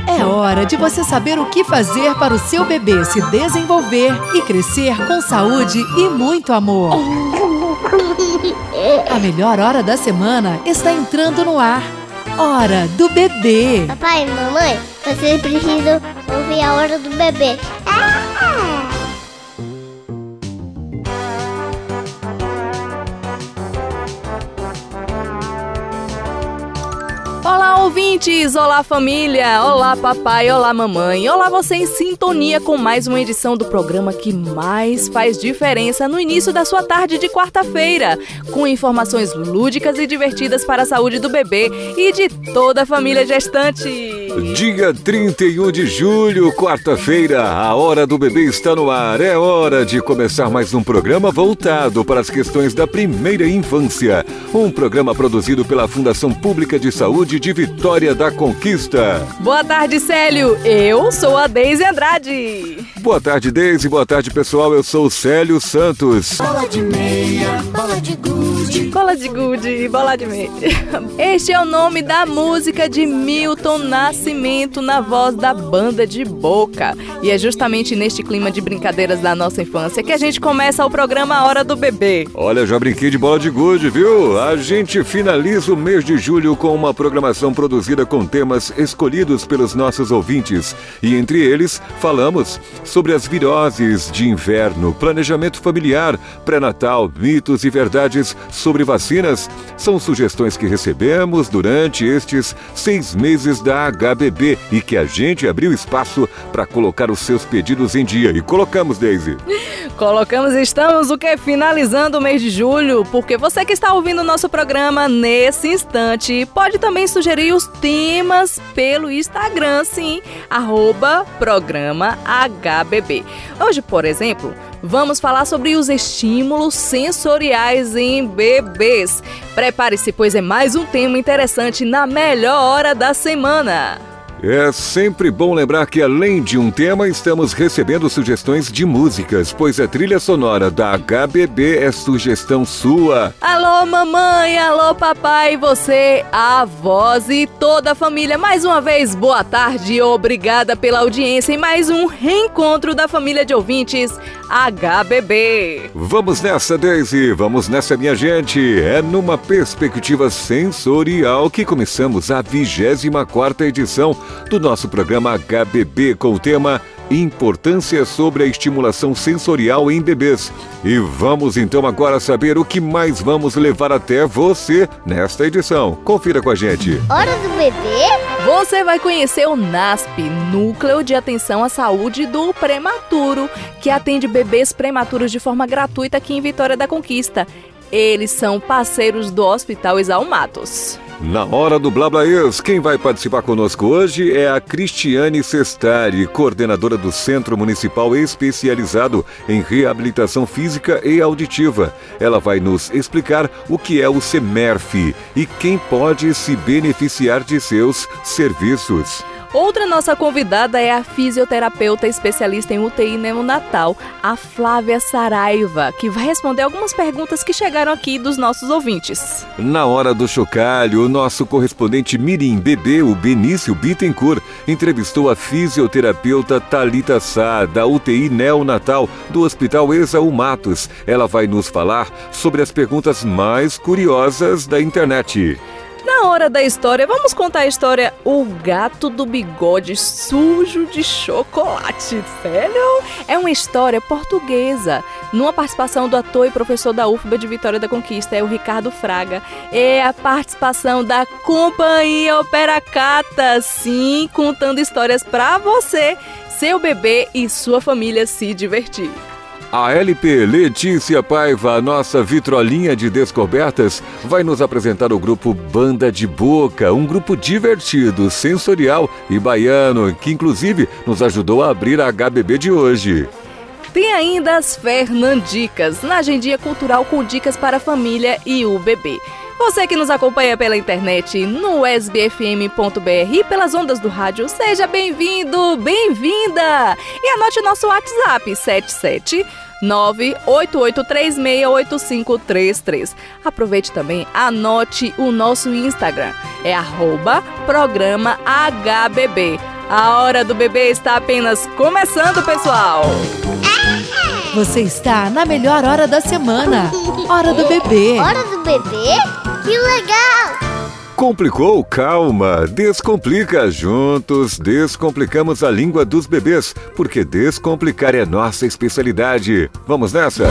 É hora de você saber o que fazer para o seu bebê se desenvolver e crescer com saúde e muito amor. A melhor hora da semana está entrando no ar. Hora do Bebê. Papai e mamãe, vocês precisam ouvir a hora do bebê. Olá, ouvintes! Olá, família! Olá, papai! Olá, mamãe! Olá, você em sintonia com mais uma edição do programa que mais faz diferença no início da sua tarde de quarta-feira, com informações lúdicas e divertidas para a saúde do bebê e de toda a família gestante. Dia 31 de julho, quarta-feira, a Hora do Bebê está no ar. É hora de começar mais um programa voltado para as questões da primeira infância. Um programa produzido pela Fundação Pública de Saúde de Vitória da Conquista. Boa tarde, Célio. Eu sou a Deise Andrade. Boa tarde, Deise. Boa tarde, pessoal. Eu sou o Célio Santos. Bola de meia, bola de gude. Bola de gude, bola de meia. Este é o nome da música de Milton Nascimento na voz da Banda de Boca. E é justamente neste clima de brincadeiras da nossa infância que a gente começa o programa Hora do Bebê. Olha, já brinquei de bola de gude, viu? A gente finaliza o mês de julho com uma programação produzida com temas escolhidos pelos nossos ouvintes. E entre eles, falamos sobre as viroses de inverno, planejamento familiar, pré-natal, mitos e verdades sobre vacinas. São sugestões que recebemos durante estes 6 meses da HBB e que a gente abriu espaço para colocar os seus pedidos em dia. E colocamos, Deise. Colocamos, estamos finalizando o mês de julho, porque você que está ouvindo o nosso programa nesse instante pode também sugerir os temas pelo Instagram, sim, @programa HBB. Hoje, por exemplo, vamos falar sobre os estímulos sensoriais em bebês. Prepare-se, pois é mais um tema interessante na melhor hora da semana. É sempre bom lembrar que, além de um tema, estamos recebendo sugestões de músicas, pois a trilha sonora da HBB é sugestão sua. Alô, mamãe, alô, papai, você, a avós e toda a família. Mais uma vez, boa tarde e obrigada pela audiência em mais um reencontro da família de ouvintes HBB. Vamos nessa, Deise, vamos nessa, minha gente. É numa perspectiva sensorial que começamos a 24ª edição do nosso programa HBB com o tema Importância sobre a estimulação sensorial em bebês. E vamos então agora saber o que mais vamos levar até você nesta edição. Confira com a gente. Hora do bebê? Você vai conhecer o NASP, Núcleo de Atenção à Saúde do Prematuro, que atende bebês prematuros de forma gratuita aqui em Vitória da Conquista. Eles são parceiros do Hospital Exaú Matos. Na hora do Blablaês, quem vai participar conosco hoje é a Cristiane Sestari, coordenadora do Centro Municipal Especializado em Reabilitação Física e Auditiva. Ela vai nos explicar o que é o CEMERF e quem pode se beneficiar de seus serviços. Outra nossa convidada é a fisioterapeuta especialista em UTI neonatal, a Flávia Saraiva, que vai responder algumas perguntas que chegaram aqui dos nossos ouvintes. Na hora do chocalho, o nosso correspondente Mirim Bebê, o Benício Bittencourt, entrevistou a fisioterapeuta Thalita Sá, da UTI neonatal do Hospital Exaú Matos. Ela vai nos falar sobre as perguntas mais curiosas da internet. Na hora da história, vamos contar a história O Gato do Bigode Sujo de Chocolate. Sério? É uma história portuguesa, numa participação do ator e professor da UFBA de Vitória da Conquista, é o Ricardo Fraga. É a participação da Companhia Operacata, sim, contando histórias para você, seu bebê e sua família se divertir. A LP Letícia Paiva, a nossa vitrolinha de descobertas, vai nos apresentar o grupo Banda de Boca, um grupo divertido, sensorial e baiano, que inclusive nos ajudou a abrir a HBB de hoje. Tem ainda as Fernandicas, na agendinha cultural com dicas para a família e o bebê. Você que nos acompanha pela internet, no sbfm.br e pelas ondas do rádio, seja bem-vindo, bem-vinda! E anote nosso WhatsApp, 77988368533. Aproveite também, anote o nosso Instagram, é @programa HBB. A hora do bebê está apenas começando, pessoal! Você está na melhor hora da semana. Hora do bebê. Hora do bebê? Que legal! Complicou? Calma! Descomplica! Juntos descomplicamos a língua dos bebês, porque descomplicar é nossa especialidade. Vamos nessa?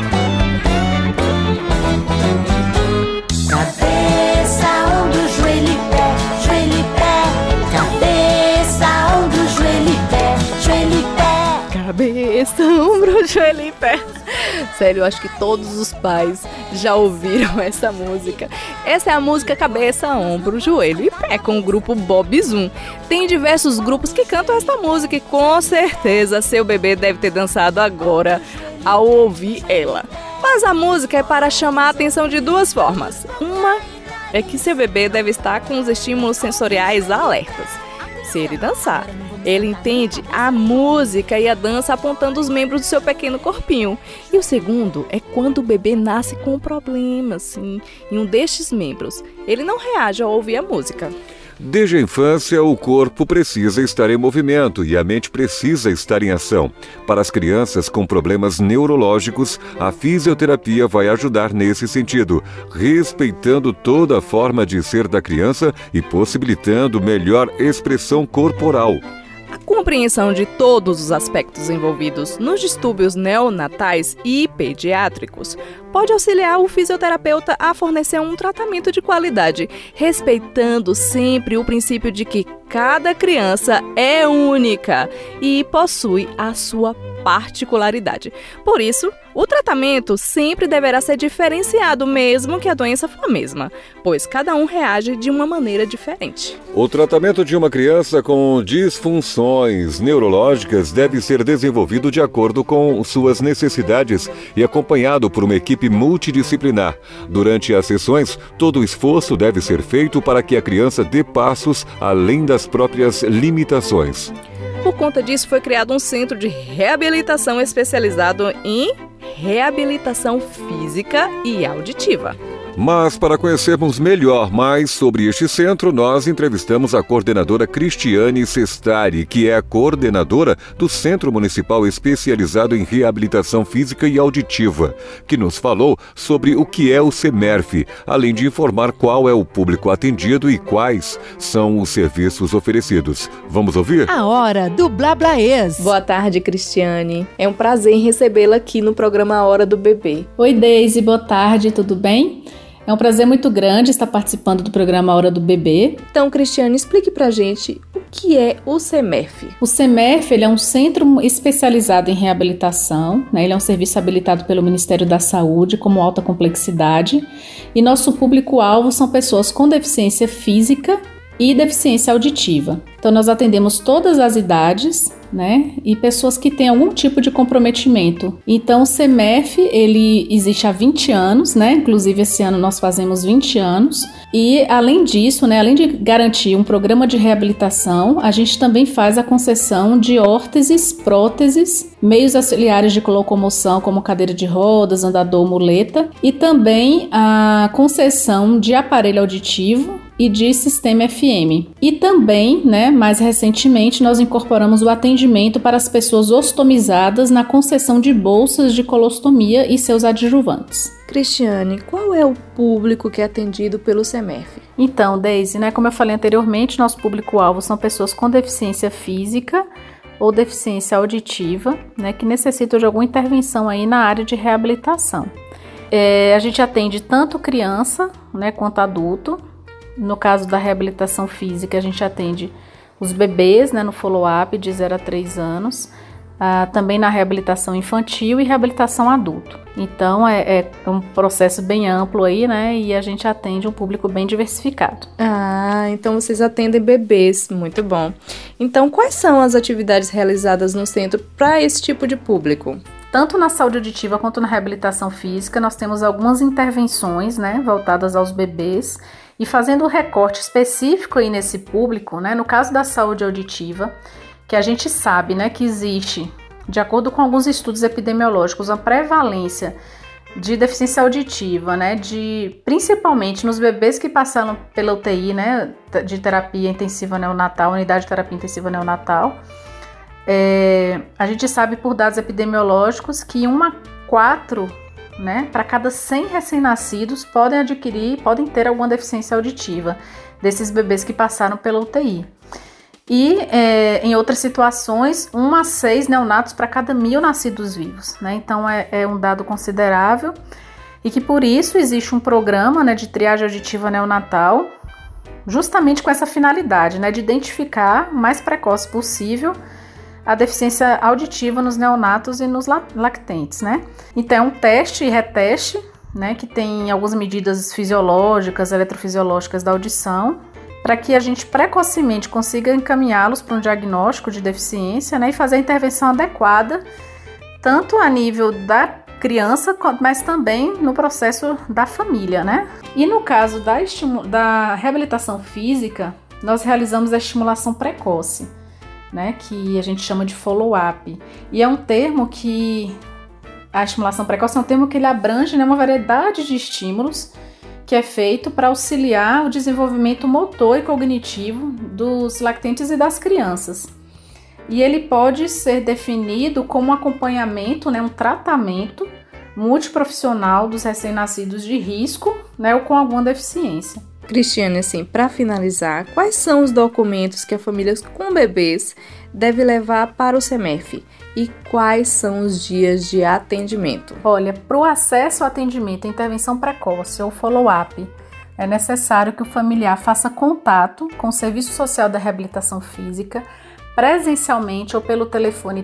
Cabeça, ombro, joelho e pé, joelho e pé. Cabeça, ombro, joelho e pé, joelho e pé. Cabeça, ombro, joelho e pé. Sério, eu acho que todos os pais já ouviram essa música. Essa é a música Cabeça, Ombro, Joelho e Pé, com o grupo Bob Zoom. Tem diversos grupos que cantam essa música e com certeza seu bebê deve ter dançado agora ao ouvir ela. Mas a música é para chamar a atenção de duas formas. Uma é que seu bebê deve estar com os estímulos sensoriais alertas. Se ele dançar, ele entende a música e a dança apontando os membros do seu pequeno corpinho. E o segundo é quando o bebê nasce com um problema, assim, em um destes membros. Ele não reage ao ouvir a música. Desde a infância, o corpo precisa estar em movimento e a mente precisa estar em ação. Para as crianças com problemas neurológicos, a fisioterapia vai ajudar nesse sentido, respeitando toda a forma de ser da criança e possibilitando melhor expressão corporal. A compreensão de todos os aspectos envolvidos nos distúrbios neonatais e pediátricos pode auxiliar o fisioterapeuta a fornecer um tratamento de qualidade, respeitando sempre o princípio de que cada criança é única e possui a sua particularidade. Por isso, o tratamento sempre deverá ser diferenciado, mesmo que a doença for a mesma, pois cada um reage de uma maneira diferente. O tratamento de uma criança com disfunções neurológicas deve ser desenvolvido de acordo com suas necessidades e acompanhado por uma equipe multidisciplinar. Durante as sessões, todo o esforço deve ser feito para que a criança dê passos além das próprias limitações. Por conta disso, foi criado um centro de reabilitação especializado em reabilitação física e auditiva. Mas para conhecermos melhor mais sobre este centro, nós entrevistamos a coordenadora Cristiane Sestari, que é a coordenadora do Centro Municipal Especializado em Reabilitação Física e Auditiva, que nos falou sobre o que é o CEMERF, além de informar qual é o público atendido e quais são os serviços oferecidos. Vamos ouvir? A hora do Blablaês. Boa tarde, Cristiane. É um prazer em recebê-la aqui no programa A Hora do Bebê. Oi, Deise, boa tarde, tudo bem? É um prazer muito grande estar participando do programa A Hora do Bebê. Então, Cristiane, explique pra gente o que é o CEMERF. O CEMERF ele é um centro especializado em reabilitação, né? Ele é um serviço habilitado pelo Ministério da Saúde como alta complexidade e nosso público-alvo são pessoas com deficiência física e deficiência auditiva. Então, nós atendemos todas as idades, né? E pessoas que têm algum tipo de comprometimento. Então, o CEMERF, ele existe há 20 anos, né? Inclusive, esse ano nós fazemos 20 anos. E, além disso, né? Além de garantir um programa de reabilitação, a gente também faz a concessão de órteses, próteses, meios auxiliares de locomoção, como cadeira de rodas, andador, muleta, e também a concessão de aparelho auditivo e de sistema FM. E também, né, mais recentemente, nós incorporamos o atendimento para as pessoas ostomizadas na concessão de bolsas de colostomia e seus adjuvantes. Cristiane, qual é o público que é atendido pelo CEMERF? Então, Deise, né, como eu falei anteriormente, nosso público-alvo são pessoas com deficiência física ou deficiência auditiva, né, que necessitam de alguma intervenção aí na área de reabilitação. A gente atende tanto criança, né, quanto adulto. No caso da reabilitação física, a gente atende os bebês, né, no follow-up de 0 a 3 anos, também na reabilitação infantil e reabilitação adulto. Então, é um processo bem amplo aí, né, e a gente atende um público bem diversificado. Ah, então vocês atendem bebês, muito bom. Então, quais são as atividades realizadas no centro para esse tipo de público? Tanto na saúde auditiva quanto na reabilitação física, nós temos algumas intervenções, né, voltadas aos bebês. E fazendo um recorte específico aí nesse público, né, no caso da saúde auditiva, que a gente sabe, né, que existe, de acordo com alguns estudos epidemiológicos, uma prevalência de deficiência auditiva, né? Principalmente nos bebês que passaram pela UTI, né? De terapia intensiva neonatal, unidade de terapia intensiva neonatal. A gente sabe por dados epidemiológicos que 1 a 4, né? Para cada 100 recém-nascidos podem ter alguma deficiência auditiva desses bebês que passaram pela UTI. E em outras situações, 1 a 6 neonatos para cada 1.000 nascidos vivos, né? Então é um dado considerável e que por isso existe um programa, né, de triagem auditiva neonatal, justamente com essa finalidade, né, de identificar o mais precoce possível a deficiência auditiva nos neonatos e nos lactentes, né? Então é um teste e reteste, né, que tem algumas medidas fisiológicas, eletrofisiológicas da audição, para que a gente precocemente consiga encaminhá-los para um diagnóstico de deficiência, né, e fazer a intervenção adequada, tanto a nível da criança, mas também no processo da família, né? E no caso da reabilitação física, nós realizamos a estimulação precoce, né, que a gente chama de follow-up. E é um termo que... A estimulação precoce é um termo que ele abrange, né, uma variedade de estímulos que é feito para auxiliar o desenvolvimento motor e cognitivo dos lactentes e das crianças. E ele pode ser definido como um acompanhamento, né, um tratamento multiprofissional dos recém-nascidos de risco, né, ou com alguma deficiência. Cristiane, assim, para finalizar, quais são os documentos que a família com bebês deve levar para o CEMERF? E quais são os dias de atendimento? Olha, para o acesso ao atendimento e intervenção precoce ou follow-up, é necessário que o familiar faça contato com o Serviço Social da Reabilitação Física, presencialmente ou pelo telefone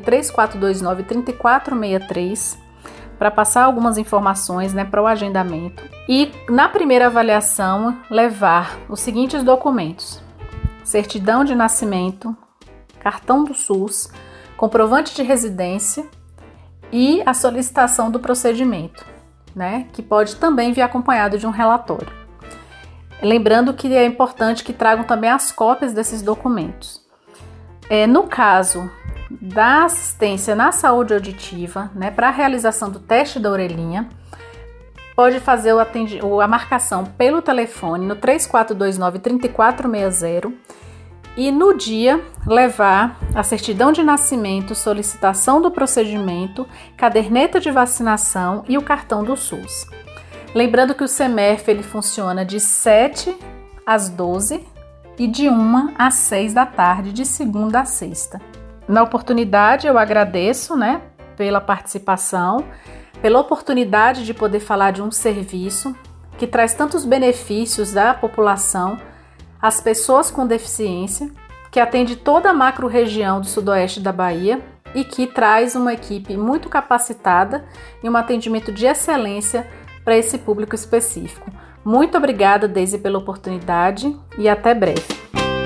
3429-3463, para passar algumas informações, né, para o agendamento. E na primeira avaliação, levar os seguintes documentos: certidão de nascimento, cartão do SUS, comprovante de residência e a solicitação do procedimento, né, que pode também vir acompanhado de um relatório. Lembrando que é importante que tragam também as cópias desses documentos. No caso da assistência na saúde auditiva, né, para a realização do teste da orelhinha, pode fazer a marcação pelo telefone no 3429-3460 e no dia levar a certidão de nascimento, solicitação do procedimento, caderneta de vacinação e o cartão do SUS. Lembrando que o CEMERF ele funciona de 7 às 12 e de 1 às 6 da tarde, de segunda a sexta. Na oportunidade eu agradeço, né, pela participação, pela oportunidade de poder falar de um serviço que traz tantos benefícios à população, às pessoas com deficiência, que atende toda a macro-região do sudoeste da Bahia e que traz uma equipe muito capacitada e um atendimento de excelência para esse público específico. Muito obrigada, Deise, pela oportunidade e até breve.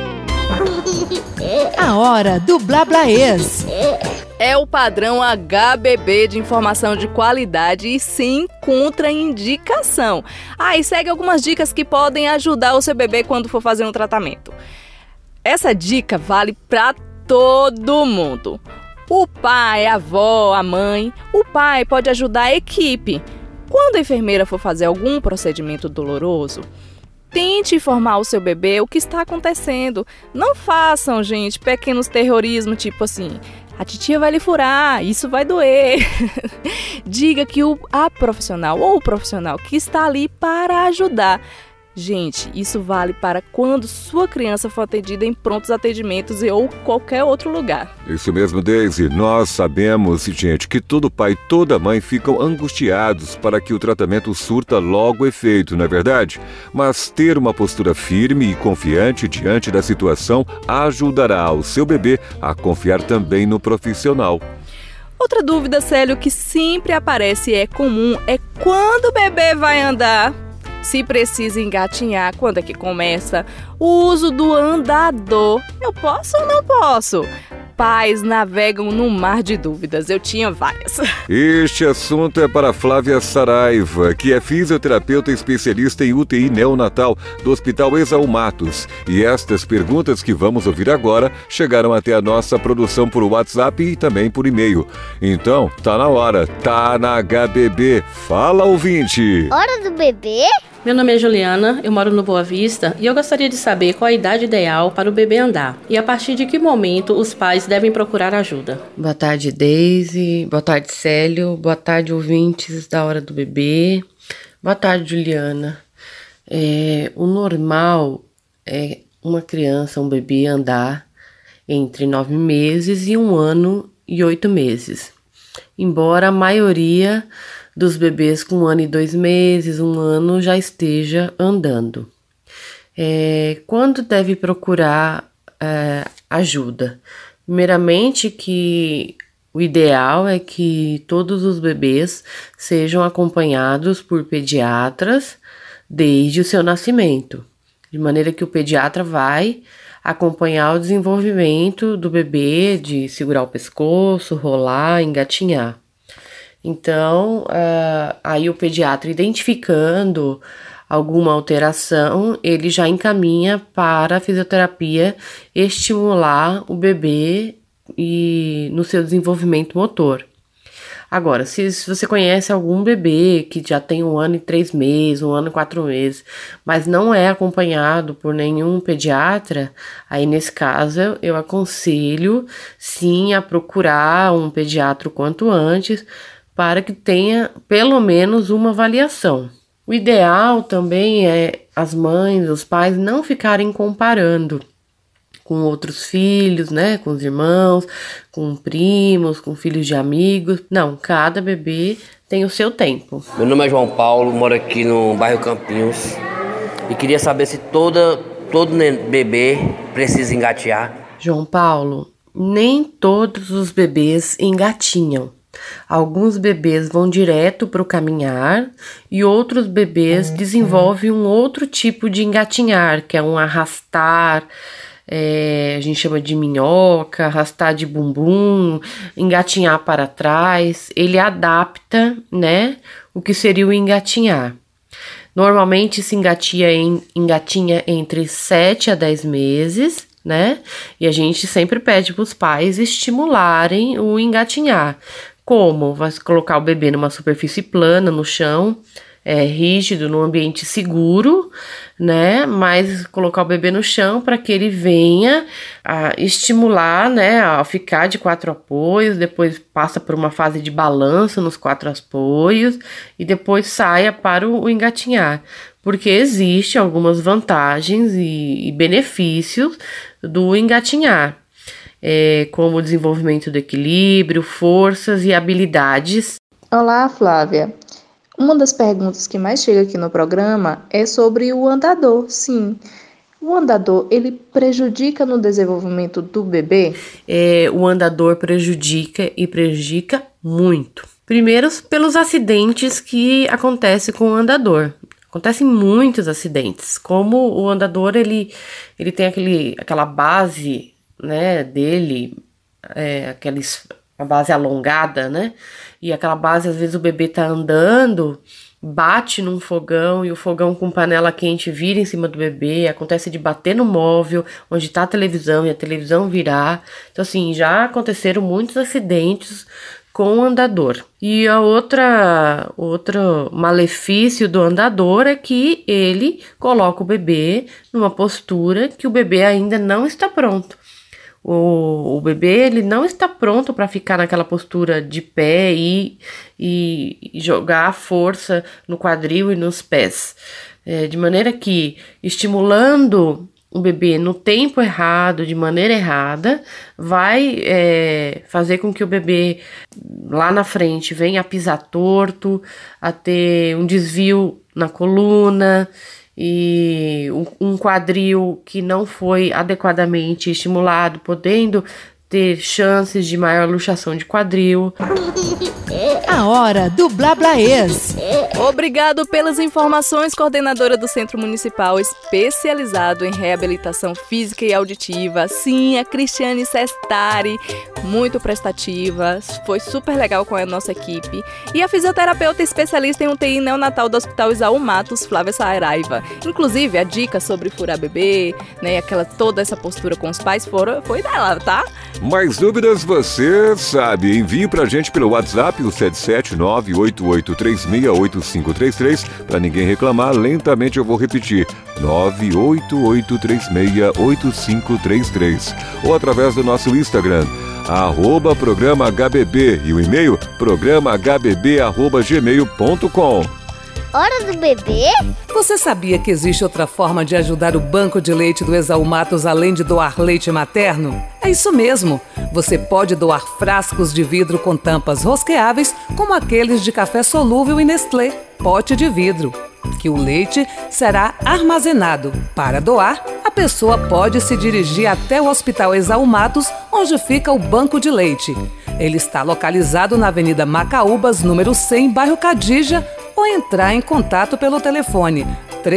A hora do Blablaês. É o padrão HBB de informação de qualidade e sem contraindicação. E segue algumas dicas que podem ajudar o seu bebê quando for fazer um tratamento. Essa dica vale para todo mundo. O pai, a avó, a mãe. O pai pode ajudar a equipe. Quando a enfermeira for fazer algum procedimento doloroso, tente informar o seu bebê o que está acontecendo. Não façam, gente, pequenos terrorismos, tipo assim: a titia vai lhe furar, isso vai doer. Diga que a profissional ou o profissional que está ali para ajudar. Gente, isso vale para quando sua criança for atendida em prontos atendimentos ou qualquer outro lugar. Isso mesmo, Deise. Nós sabemos, gente, que todo pai e toda mãe ficam angustiados para que o tratamento surta logo efeito, não é verdade? Mas ter uma postura firme e confiante diante da situação ajudará o seu bebê a confiar também no profissional. Outra dúvida, Célio, que sempre aparece e é comum é quando o bebê vai andar. Se precisa engatinhar, quando é que começa? O uso do andador. Eu posso ou não posso? pais navegam num mar de dúvidas. Eu tinha várias. Este assunto é para Flávia Saraiva, que é fisioterapeuta especialista em UTI neonatal do Hospital Exaú Matos. E estas perguntas que vamos ouvir agora chegaram até a nossa produção por WhatsApp e também por e-mail. Então, tá na hora, tá na HBB. Fala, ouvinte! Hora do bebê? Meu nome é Juliana, eu moro no Boa Vista e eu gostaria de saber qual a idade ideal para o bebê andar e a partir de que momento os pais devem procurar ajuda. Boa tarde, Deise. Boa tarde, Célio. Boa tarde, ouvintes da Hora do Bebê. Boa tarde, Juliana. O normal é uma criança, um bebê andar entre 9 meses e 1 ano e 8 meses. Embora a maioria dos bebês com 1 ano e 2 meses, 1 ano, já esteja andando. Quando deve procurar ajuda? Primeiramente, que o ideal é que todos os bebês sejam acompanhados por pediatras desde o seu nascimento, de maneira que o pediatra vai acompanhar o desenvolvimento do bebê, de segurar o pescoço, rolar, engatinhar. Então, aí o pediatra, identificando alguma alteração, ele já encaminha para a fisioterapia estimular o bebê e no seu desenvolvimento motor. Agora, se você conhece algum bebê que já tem 1 ano e 3 meses, 1 ano e 4 meses, mas não é acompanhado por nenhum pediatra, aí nesse caso eu aconselho sim a procurar um pediatra o quanto antes, para que tenha pelo menos uma avaliação. O ideal também é as mães, os pais não ficarem comparando com outros filhos, né, com os irmãos, com primos, com filhos de amigos. Não, cada bebê tem o seu tempo. Meu nome é João Paulo, moro aqui no bairro Campinhos e queria saber se todo bebê precisa engatear. João Paulo, nem todos os bebês engatinham. Alguns bebês vão direto para o caminhar e outros bebês desenvolvem um outro tipo de engatinhar, que é um arrastar, a gente chama de minhoca, arrastar de bumbum, engatinhar para trás. Ele adapta, né, o que seria o engatinhar. Normalmente se engatinha entre 7 a 10 meses, né? E a gente sempre pede para os pais estimularem o engatinhar. Como? Vai colocar o bebê numa superfície plana, no chão, rígido, num ambiente seguro, né? Mas colocar o bebê no chão para que ele venha a estimular, né? A ficar de 4 apoios, depois passa por uma fase de balanço nos 4 apoios e depois saia para o engatinhar. Porque existem algumas vantagens e benefícios do engatinhar. Como o desenvolvimento do equilíbrio, forças e habilidades. Olá, Flávia. Uma das perguntas que mais chega aqui no programa é sobre o andador. Sim, o andador, ele prejudica no desenvolvimento do bebê? O andador prejudica e prejudica muito. Primeiro, pelos acidentes que acontecem com o andador. Acontecem muitos acidentes. Como o andador, ele tem aquela base, né, dele, a base alongada, né, e aquela base, às vezes o bebê tá andando, bate num fogão e o fogão com panela quente vira em cima do bebê, acontece de bater no móvel onde tá a televisão e a televisão virar. Então assim, já aconteceram muitos acidentes com o andador. E a outro malefício do andador é que ele coloca o bebê numa postura que o bebê ainda não está pronto. O bebê, ele não está pronto para ficar naquela postura de pé e jogar a força no quadril e nos pés. De maneira que, estimulando o bebê no tempo errado, de maneira errada, vai fazer com que o bebê lá na frente venha a pisar torto, a ter um desvio na coluna, e um quadril que não foi adequadamente estimulado, podendo ter chances de maior luxação de quadril. A hora do Blablaês. Obrigado pelas informações, coordenadora do Centro Municipal especializado em reabilitação física e auditiva. Sim, a Cristiane Sestari, muito prestativa, foi super legal com a nossa equipe. E a fisioterapeuta especialista em UTI neonatal do Hospital Isaú Matos, Flávia Saraiva. Inclusive, a dica sobre furar bebê, né, toda essa postura com os pais foi dela, tá? Mais dúvidas você sabe, envie pra gente pelo WhatsApp o 77988368533, pra ninguém reclamar, lentamente eu vou repetir, 988368533, ou através do nosso Instagram, @programa HBB, e o e-mail programahbb@gmail.com. Hora do bebê? Você sabia que existe outra forma de ajudar o banco de leite do Isaú Matos além de doar leite materno? É isso mesmo! Você pode doar frascos de vidro com tampas rosqueáveis, como aqueles de café solúvel e Nestlé, pote de vidro, que o leite será armazenado. Para doar, a pessoa pode se dirigir até o Hospital Isaú Matos, onde fica o banco de leite. Ele está localizado na Avenida Macaúbas, número 100, bairro Cadija, ou entrar em contato pelo telefone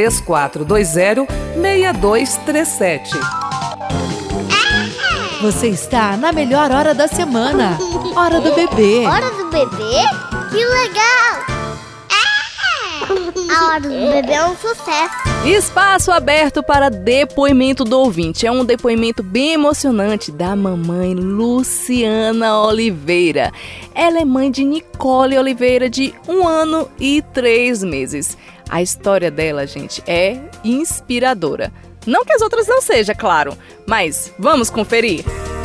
3420-6237. Você está na melhor hora da semana. Hora do bebê. Hora do bebê? Que legal! A hora do bebê é um sucesso. Espaço aberto para depoimento do ouvinte. É um depoimento bem emocionante da mamãe Luciana Oliveira. Ela é mãe de Nicole Oliveira, de 1 ano e 3 meses. A história dela, gente, é inspiradora. Não que as outras não sejam, claro, mas vamos conferir.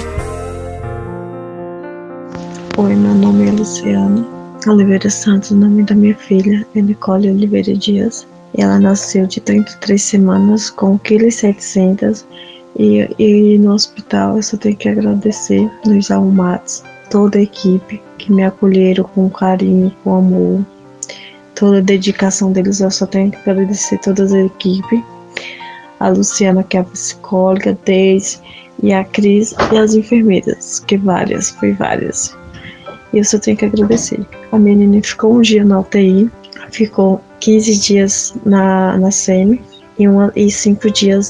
Oi, meu nome é Luciana Oliveira Santos, o nome da minha filha é Nicole Oliveira Dias. Ela nasceu de 33 semanas com 1,7 kg e no hospital eu só tenho que agradecer no Isaú Matos, toda a equipe que me acolheram com carinho, com amor, toda a dedicação deles, eu só tenho que agradecer toda a equipe, a Luciana, que é a psicóloga, a Deise e a Cris e as enfermeiras, que foi várias. E eu só tenho que agradecer. A menina ficou um dia na UTI, ficou 15 dias na SEMI e 5 dias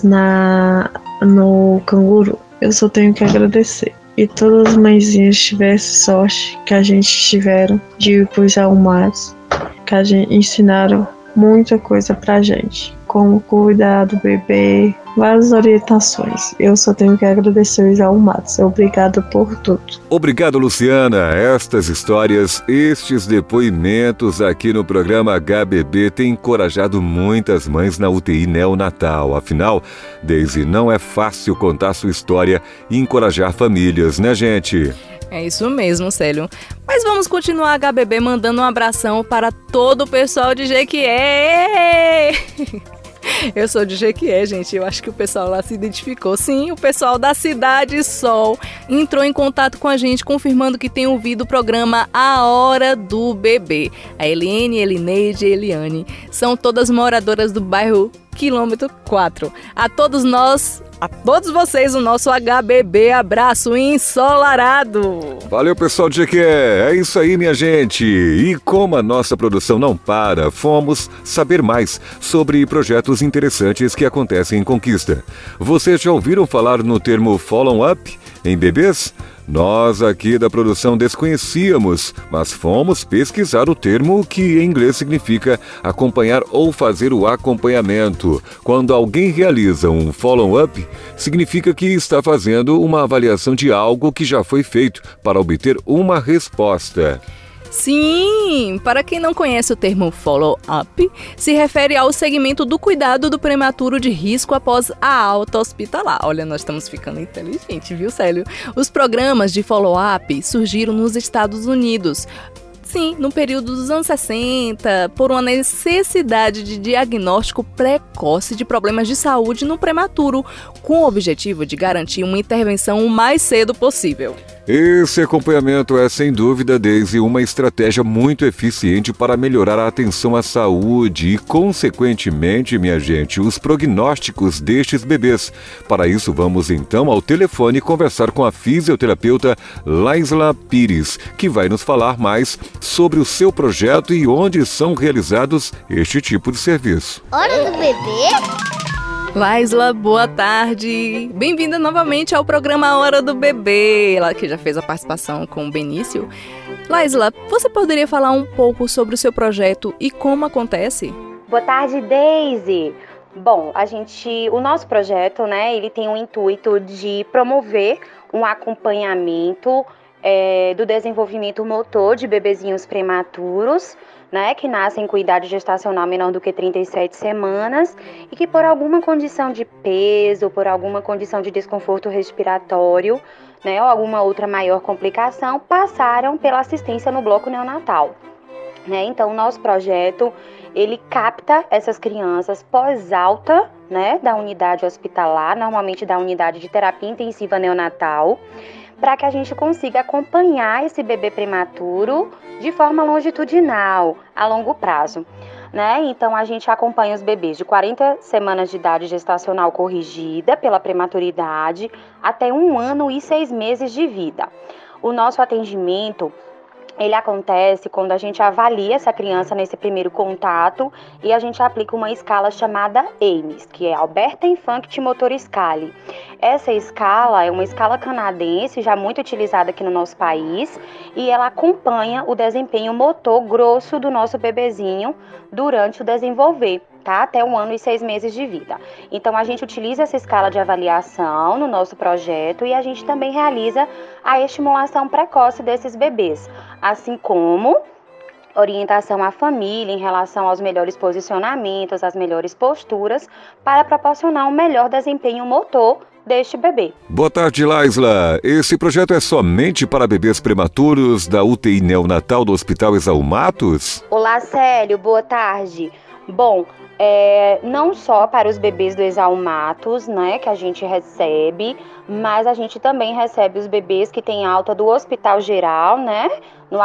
no Canguru. Eu só tenho que agradecer. E todas as mãezinhas tivessem sorte que a gente tiveram de ir para os Isaú Matos, que a gente ensinaram muita coisa pra gente, como cuidar do bebê, várias orientações. Eu só tenho que agradecer o Isaú Matos. Obrigada por tudo. Obrigado, Luciana. Estas histórias, estes depoimentos aqui no programa HBB têm encorajado muitas mães na UTI neonatal. Afinal, Deise, não é fácil contar sua história e encorajar famílias, né, gente? É isso mesmo, Célio. Mas vamos continuar, HBB, mandando um abração para todo o pessoal de Jequié. Eu sou de Jequié, gente. Eu acho que o pessoal lá se identificou. Sim, o pessoal da Cidade Sol entrou em contato com a gente, confirmando que tem ouvido o programa A Hora do Bebê. A Eliane, Elineide e Eliane são todas moradoras do bairro Quilômetro 4. A todos vocês, o nosso HBB abraço ensolarado. Valeu, pessoal de Jequié. É isso aí, minha gente. E como a nossa produção não para, fomos saber mais sobre projetos interessantes que acontecem em Conquista. Vocês já ouviram falar no termo follow-up em bebês? Nós aqui da produção desconhecíamos, mas fomos pesquisar o termo, que em inglês significa acompanhar ou fazer o acompanhamento. Quando alguém realiza um follow-up, significa que está fazendo uma avaliação de algo que já foi feito para obter uma resposta. Sim, para quem não conhece o termo follow-up, se refere ao segmento do cuidado do prematuro de risco após a alta hospitalar. Olha, nós estamos ficando inteligentes, viu, Célio? Os programas de follow-up surgiram nos Estados Unidos. Sim, no período dos anos 60, por uma necessidade de diagnóstico precoce de problemas de saúde no prematuro, com o objetivo de garantir uma intervenção o mais cedo possível. Esse acompanhamento é, sem dúvida, Daisy, uma estratégia muito eficiente para melhorar a atenção à saúde e, consequentemente, minha gente, os prognósticos destes bebês. Para isso, vamos então ao telefone conversar com a fisioterapeuta Laisla Pires, que vai nos falar mais sobre o seu projeto e onde são realizados este tipo de serviço. Hora do bebê? Laisla, boa tarde. Bem-vinda novamente ao programa Hora do Bebê. Ela que já fez a participação com o Benício. Laisla, você poderia falar um pouco sobre o seu projeto e como acontece? Boa tarde, Daisy. Bom, o nosso projeto, ele tem o intuito de promover um acompanhamento do desenvolvimento motor de bebezinhos prematuros, que nascem com idade gestacional menor do que 37 semanas e que por alguma condição de peso, por alguma condição de desconforto respiratório, ou alguma outra maior complicação, passaram pela assistência no bloco neonatal. Então, o nosso projeto, ele capta essas crianças pós-alta, da unidade hospitalar, normalmente da unidade de terapia intensiva neonatal, para que a gente consiga acompanhar esse bebê prematuro de forma longitudinal, a longo prazo. Então, a gente acompanha os bebês de 40 semanas de idade gestacional corrigida pela prematuridade até 1 ano e 6 meses de vida. O nosso atendimento, ele acontece quando a gente avalia essa criança nesse primeiro contato e a gente aplica uma escala chamada AMES, que é Alberta Infant Motor Scale. Essa escala é uma escala canadense, já muito utilizada aqui no nosso país, e ela acompanha o desempenho motor grosso do nosso bebezinho durante o desenvolver, até 1 ano e 6 meses de vida. Então, a gente utiliza essa escala de avaliação no nosso projeto e a gente também realiza a estimulação precoce desses bebês, assim como orientação à família em relação aos melhores posicionamentos, às melhores posturas, para proporcionar um melhor desempenho motor deste bebê. Boa tarde, Laisla. Esse projeto é somente para bebês prematuros da UTI neonatal do Hospital Exaú Matos? Olá, Célio. Boa tarde. Bom, não só para os bebês do Exaú Matos, que a gente recebe, mas a gente também recebe os bebês que têm alta do Hospital Geral, no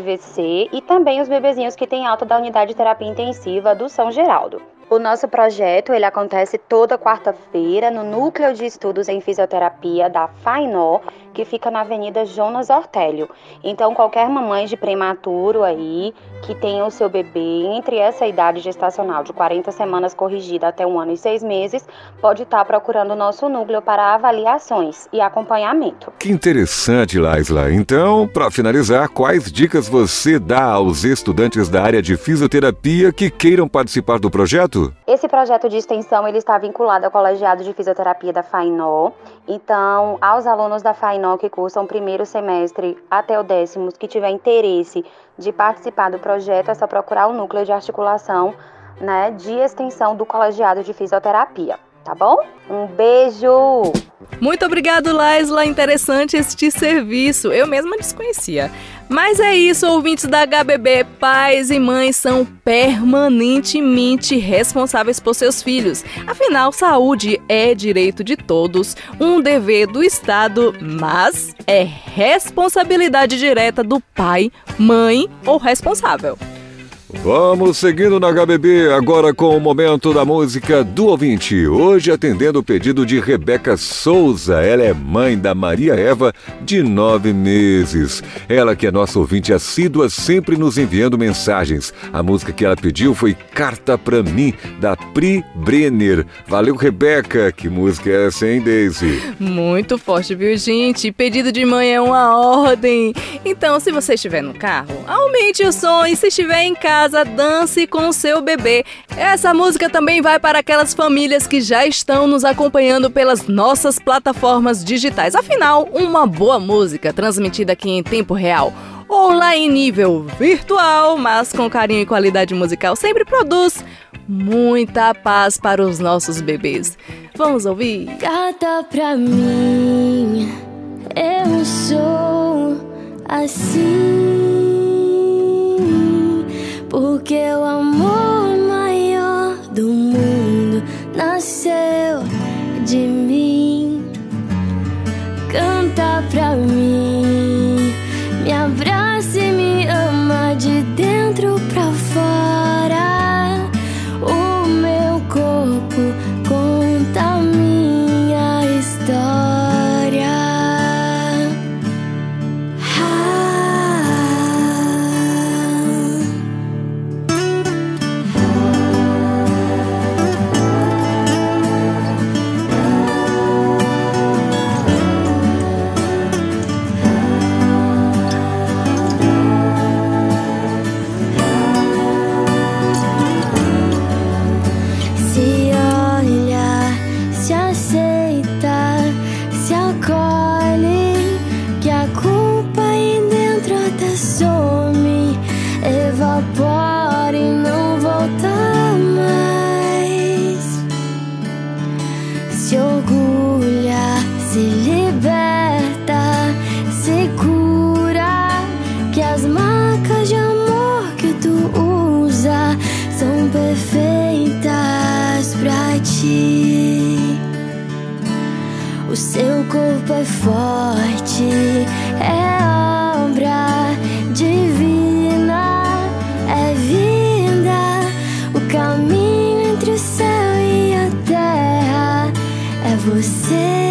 HGVC, e também os bebezinhos que têm alta da Unidade de Terapia Intensiva do São Geraldo. O nosso projeto, ele acontece toda quarta-feira no Núcleo de Estudos em Fisioterapia da FAINO, que fica na Avenida Jonas Ortélio. Então, qualquer mamãe de prematuro aí, que tenha o seu bebê entre essa idade gestacional de 40 semanas corrigida até 1 ano e 6 meses, pode estar procurando o nosso núcleo para avaliações e acompanhamento. Que interessante, Laisla. Então, para finalizar, quais dicas você dá aos estudantes da área de fisioterapia que queiram participar do projeto? Esse projeto de extensão, ele está vinculado ao Colegiado de Fisioterapia da FAINO. Então, aos alunos da FAINO que cursam o primeiro semestre até o 10º, que tiver interesse de participar do projeto, é só procurar o núcleo de articulação, de extensão do Colegiado de Fisioterapia. Tá bom? Um beijo! Muito obrigado, Laisla. Interessante este serviço. Eu mesma desconhecia. Mas é isso, ouvintes da HBB. Pais e mães são permanentemente responsáveis por seus filhos. Afinal, saúde é direito de todos, um dever do Estado, mas é responsabilidade direta do pai, mãe ou responsável. Vamos seguindo na HBB, agora com o momento da música do ouvinte. Hoje atendendo o pedido de Rebeca Souza. Ela é mãe da Maria Eva, de 9 meses. Ela que é nossa ouvinte assídua, sempre nos enviando mensagens. A música que ela pediu foi Carta Pra Mim, da Pri Brenner. Valeu, Rebeca. Que música é essa, hein, Daisy? Muito forte, viu, gente? Pedido de mãe é uma ordem. Então, se você estiver no carro, aumente o som, e se estiver em casa, dance com o seu bebê. Essa música também vai para aquelas famílias que já estão nos acompanhando pelas nossas plataformas digitais. Afinal, uma boa música transmitida aqui em tempo real ou lá em nível virtual, mas com carinho e qualidade musical, sempre produz muita paz para os nossos bebês. Vamos ouvir? Carta pra mim, eu sou assim, porque o amor maior do mundo nasceu de mim. Canta pra mim, me abraça e me ama de dentro pra fora. O meu corpo conta a minha história. Se olha, se aceita, se acolhe, que a culpa aí dentro até some, evapora e não volta mais. Se orgulha, se liberta, se cura, que as marcas de amor que tu usa são perfeitas pra ti. O seu corpo é forte, é obra divina, é vida. O caminho entre o céu e a terra é você.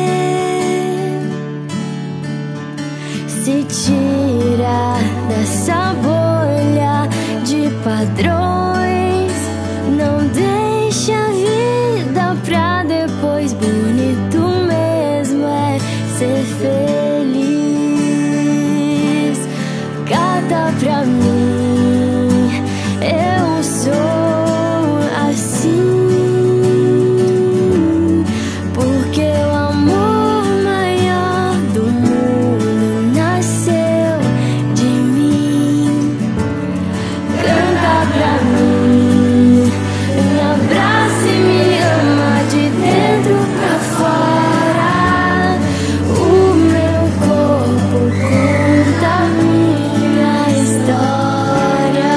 Se tira dessa bolha de padrões, não deixa a vida pra depois. Bonito mesmo é ser feliz. Canta pra mim, eu sou assim, porque o amor maior do mundo nasceu de mim. Canta pra mim, me abraça e me ama de dentro pra fora. O meu corpo conta a minha história.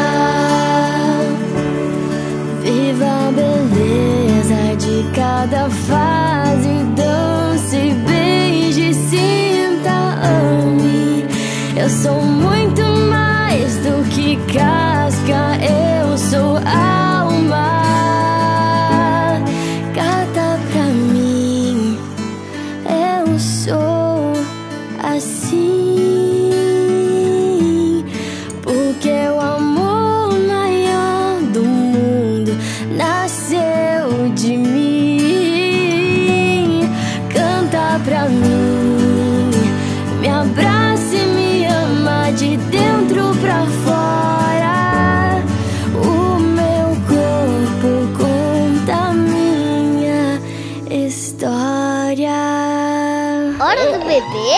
Viva a beleza de cada fase, dance, beije, sinta, ame. Eu sou muito mais do que casca, eu sou alma. Canta pra mim, eu sou assim, porque o amor maior do mundo nasceu de mim. Canta pra mim, me abraça e me ama de dentro pra fora. O meu corpo conta a minha história. Hora do bebê?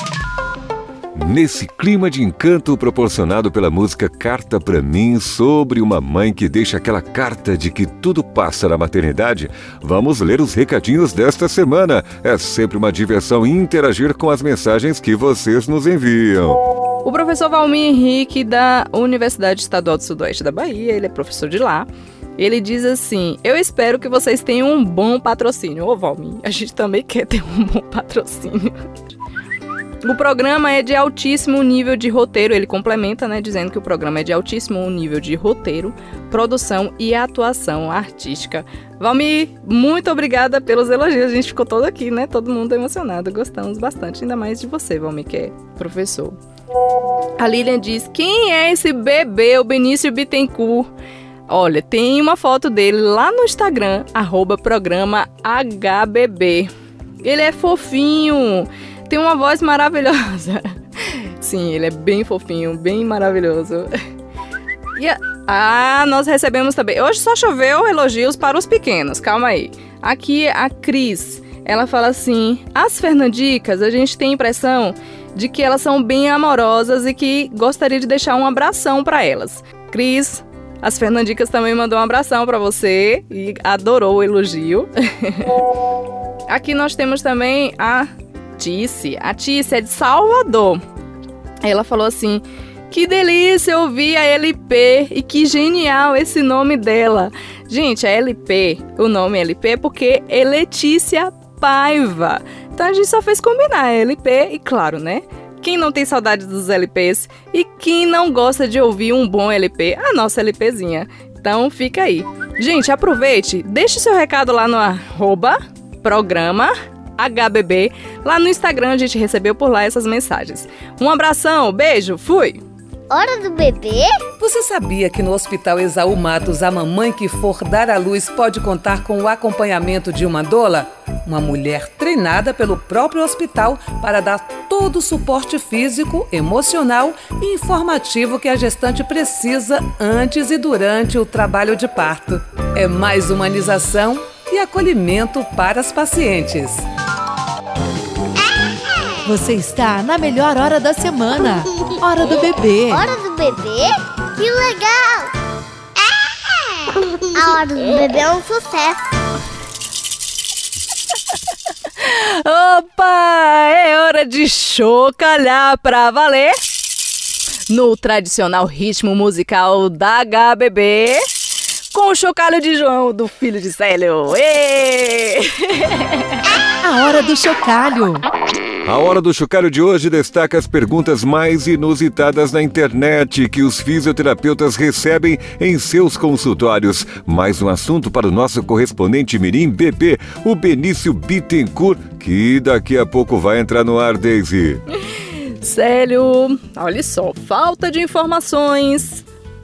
Nesse clima de encanto proporcionado pela música Carta Pra Mim, sobre uma mãe que deixa aquela carta de que tudo passa na maternidade, vamos ler os recadinhos desta semana. É sempre uma diversão interagir com as mensagens que vocês nos enviam. O professor Valmir Henrique, da Universidade Estadual do Sudoeste da Bahia, ele é professor de lá. Ele diz assim: eu espero que vocês tenham um bom patrocínio. Ô, Valmir, a gente também quer ter um bom patrocínio. O programa é de altíssimo nível de roteiro. Ele complementa, né, dizendo que o programa é de altíssimo nível de roteiro, produção e atuação artística. Valmir, muito obrigada pelos elogios. A gente ficou todo aqui, né? Todo mundo emocionado. Gostamos bastante, ainda mais de você, Valmir, que é professor. A Lilian diz: quem é esse bebê, o Benício Bittencourt? Olha, tem uma foto dele lá no Instagram, @programa HBB. Ele é fofinho, tem uma voz maravilhosa. Sim, ele é bem fofinho, bem maravilhoso. E nós recebemos também... Hoje só choveu elogios para os pequenos, calma aí. Aqui a Cris, ela fala assim: as Fernandicas, a gente tem a impressão de que elas são bem amorosas e que gostaria de deixar um abração para elas. Cris, as Fernandicas também mandou um abração para você e adorou o elogio. Aqui nós temos também a Tice. A Tice é de Salvador. Ela falou assim: que delícia ouvir a LP e que genial esse nome dela. Gente, a LP, o nome LP é porque é Letícia Paiva. Então a gente só fez combinar LP e, claro, né, Quem não tem saudade dos LPs e quem não gosta de ouvir um bom LP, a nossa LPzinha. Então fica aí. Gente, aproveite, deixe seu recado lá no @programa HBB. Lá no Instagram a gente recebeu por lá essas mensagens. Um abração, beijo, fui! Hora do bebê? Você sabia que no Hospital Esaú Matos a mamãe que for dar à luz pode contar com o acompanhamento de uma doula? Uma mulher treinada pelo próprio hospital para dar todo o suporte físico, emocional e informativo que a gestante precisa antes e durante o trabalho de parto. É mais humanização e acolhimento para as pacientes. Você está na melhor hora da semana. Hora do bebê. Hora do bebê? Que legal! A hora do bebê é um sucesso. Opa! É hora de chocalhar pra valer. No tradicional ritmo musical da HBB. Com o chocalho de João, do filho de Célio. A hora do chocalho. A Hora do Chocalho de hoje destaca as perguntas mais inusitadas na internet que os fisioterapeutas recebem em seus consultórios. Mais um assunto para o nosso correspondente mirim bebê, o Benício Bittencourt, que daqui a pouco vai entrar no ar, Daisy. Célio, olha só, falta de informações,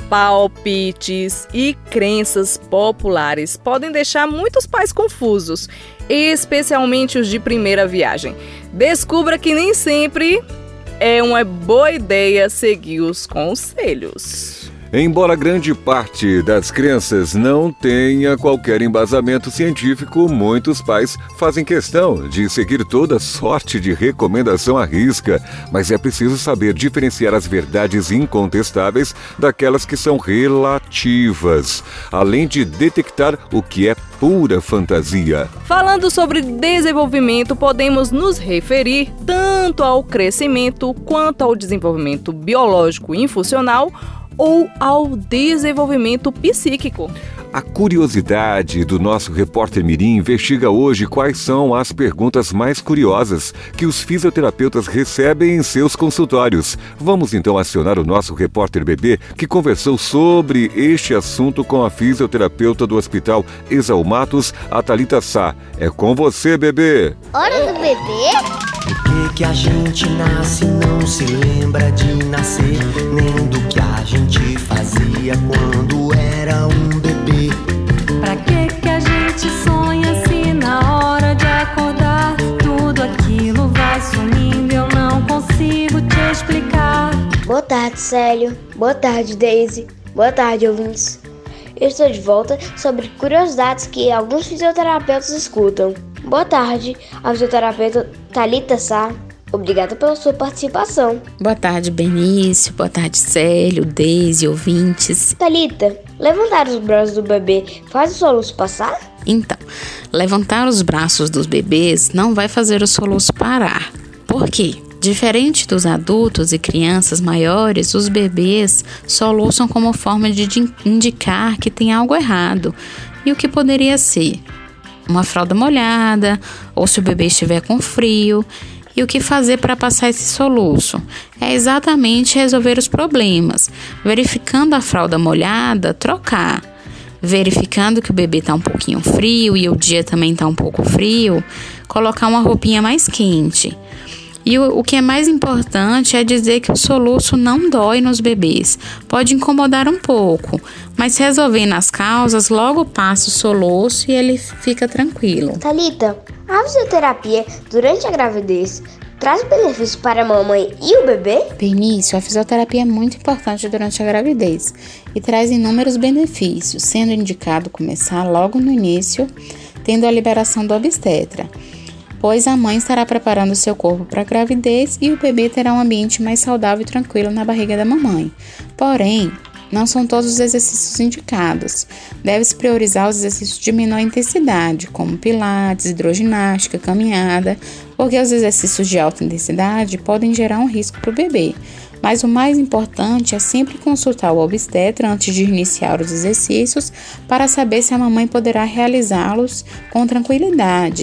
palpites e crenças populares podem deixar muitos pais confusos, especialmente os de primeira viagem. Descubra que nem sempre é uma boa ideia seguir os conselhos. Embora grande parte das crenças não tenha qualquer embasamento científico, muitos pais fazem questão de seguir toda sorte de recomendação à risca. Mas é preciso saber diferenciar as verdades incontestáveis daquelas que são relativas, além de detectar o que é pura fantasia. Falando sobre desenvolvimento, podemos nos referir tanto ao crescimento quanto ao desenvolvimento biológico e funcional, ou ao desenvolvimento psíquico. A curiosidade do nosso repórter mirim investiga hoje quais são as perguntas mais curiosas que os fisioterapeutas recebem em seus consultórios. Vamos então acionar o nosso repórter bebê, que conversou sobre este assunto com a fisioterapeuta do Hospital Esaú Matos, a Thalita Sá. É com você, bebê! Hora do bebê? Por que a gente nasce e não se lembra de nascer, nem do que a gente fazia quando era um bebê? Pra que a gente sonha se na hora de acordar tudo aquilo vai sumindo? Eu não consigo te explicar. Boa tarde, Célio. Boa tarde, Daisy. Boa tarde, ouvintes. Eu estou de volta sobre curiosidades que alguns fisioterapeutas escutam. Boa tarde, a fisioterapeuta Thalita Sá. Obrigada pela sua participação. Boa tarde, Benício. Boa tarde, Célio, Daisy, ouvintes. Thalita, levantar os braços do bebê faz o soluço passar? Então, levantar os braços dos bebês não vai fazer o soluço parar. Por quê? Diferente dos adultos e crianças maiores, os bebês soluçam como forma de indicar que tem algo errado. E o que poderia ser? Uma fralda molhada, ou se o bebê estiver com frio. E o que fazer para passar esse soluço? É exatamente resolver os problemas. Verificando a fralda molhada, trocar. Verificando que o bebê está um pouquinho frio e o dia também está um pouco frio, colocar uma roupinha mais quente. E o que é mais importante é dizer que o soluço não dói nos bebês. Pode incomodar um pouco, mas resolvendo as causas, logo passa o soluço e ele fica tranquilo. Thalita, a fisioterapia durante a gravidez traz benefícios para a mamãe e o bebê? Benício, a fisioterapia é muito importante durante a gravidez e traz inúmeros benefícios, sendo indicado começar logo no início, tendo a liberação do obstetra, pois a mãe estará preparando seu corpo para a gravidez e o bebê terá um ambiente mais saudável e tranquilo na barriga da mamãe. Porém, não são todos os exercícios indicados. Deve-se priorizar os exercícios de menor intensidade, como pilates, hidroginástica, caminhada, porque os exercícios de alta intensidade podem gerar um risco para o bebê. Mas o mais importante é sempre consultar o obstetra antes de iniciar os exercícios para saber se a mamãe poderá realizá-los com tranquilidade.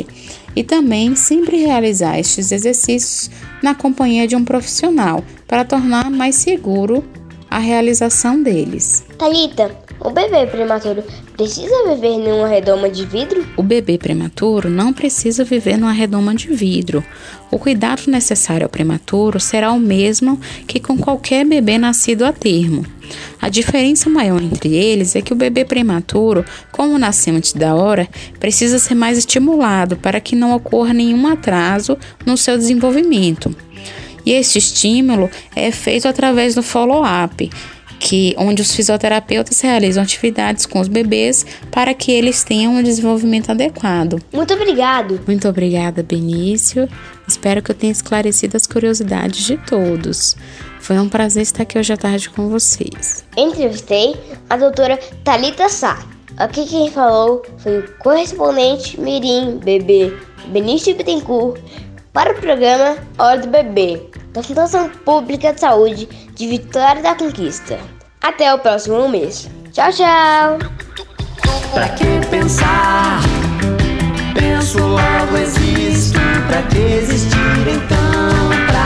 e também sempre realizar estes exercícios na companhia de um profissional para tornar mais seguro a realização deles. Thalita, o bebê prematuro precisa viver numa redoma de vidro? O bebê prematuro não precisa viver numa redoma de vidro. O cuidado necessário ao prematuro será o mesmo que com qualquer bebê nascido a termo. A diferença maior entre eles é que o bebê prematuro, como nasceu antes da hora, precisa ser mais estimulado para que não ocorra nenhum atraso no seu desenvolvimento. E esse estímulo é feito através do follow-up, onde os fisioterapeutas realizam atividades com os bebês para que eles tenham um desenvolvimento adequado. Muito obrigado! Muito obrigada, Benício. Espero que eu tenha esclarecido as curiosidades de todos. Foi um prazer estar aqui hoje à tarde com vocês. Entrevistei a doutora Thalita Sá. Aqui quem falou foi o correspondente Mirim Bebê Benício Bittencourt para o programa Hora do Bebê, da Fundação Pública de Saúde de Vitória da Conquista. Até o próximo mês. Tchau, tchau! Pra que pensar? Penso, logo existo. Pra que existir então? Pra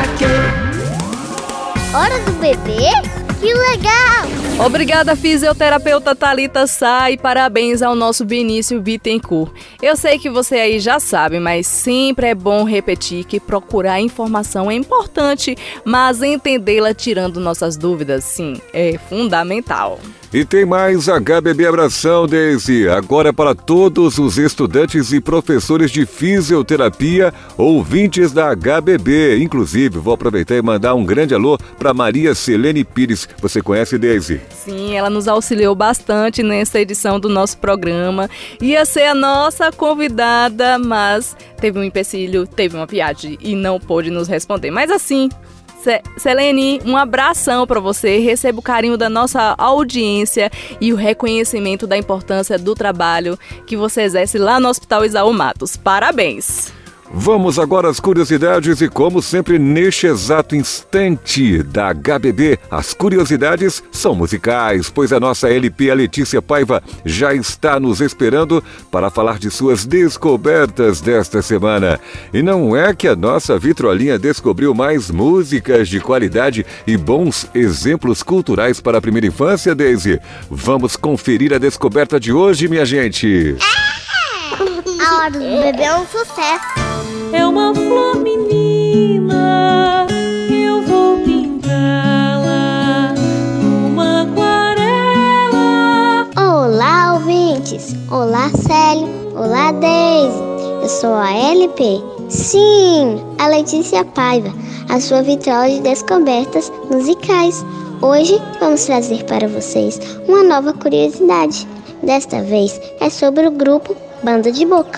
que? Hora do Bebê? Que legal! Obrigada, fisioterapeuta Thalita Sá, e parabéns ao nosso Benício Bittencourt. Eu sei que você aí já sabe, mas sempre é bom repetir que procurar informação é importante, mas entendê-la tirando nossas dúvidas, sim, é fundamental. E tem mais HBB Abração, Daisy. Agora para todos os estudantes e professores de fisioterapia, ouvintes da HBB. Inclusive, vou aproveitar e mandar um grande alô para Maria Selene Pires. Você conhece, Daisy? Sim, ela nos auxiliou bastante nessa edição do nosso programa. Ia ser a nossa convidada, mas teve um empecilho, teve uma viagem e não pôde nos responder. Mas assim, Selene, um abração para você, receba o carinho da nossa audiência e o reconhecimento da importância do trabalho que você exerce lá no Hospital Isaú Matos. Parabéns! Vamos agora às curiosidades e, como sempre, neste exato instante da HBB, as curiosidades são musicais, pois a nossa LP, a Letícia Paiva, já está nos esperando para falar de suas descobertas desta semana. E não é que a nossa vitrolinha descobriu mais músicas de qualidade e bons exemplos culturais para a primeira infância, Daisy? Vamos conferir a descoberta de hoje, minha gente! A Hora do Bebê é um sucesso. É uma flor menina, eu vou pintá-la numa aquarela. Olá, ouvintes. Olá, Célio. Olá, Daisy. Eu sou a LP. Sim, a Letícia Paiva, a sua vitrola de descobertas musicais. Hoje vamos trazer para vocês uma nova curiosidade. Desta vez é sobre o grupo Banda de Boca.